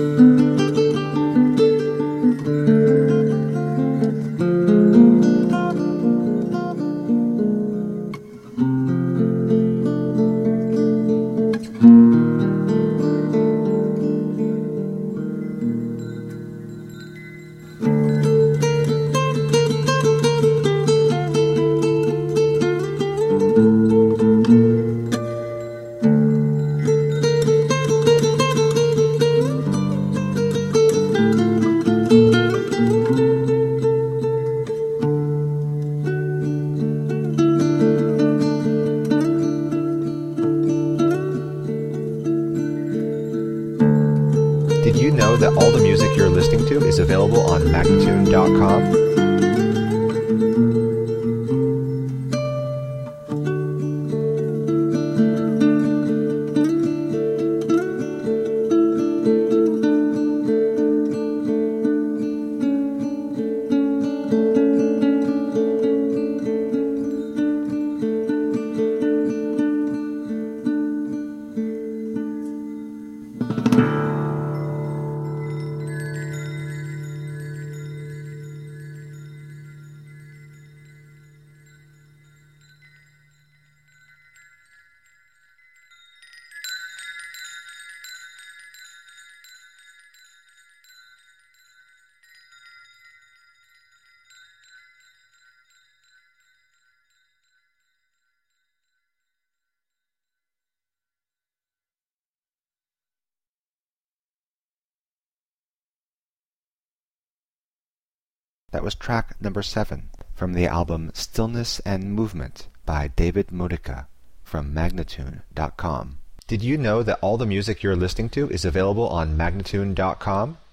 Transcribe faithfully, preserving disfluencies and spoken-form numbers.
Did you know that all the music you're listening to is available on Magnatune dot com? That was track number seven from the album Stillness and Movement by David Modica from Magnatune dot com. Did you know that all the music you're listening to is available on Magnatune dot com?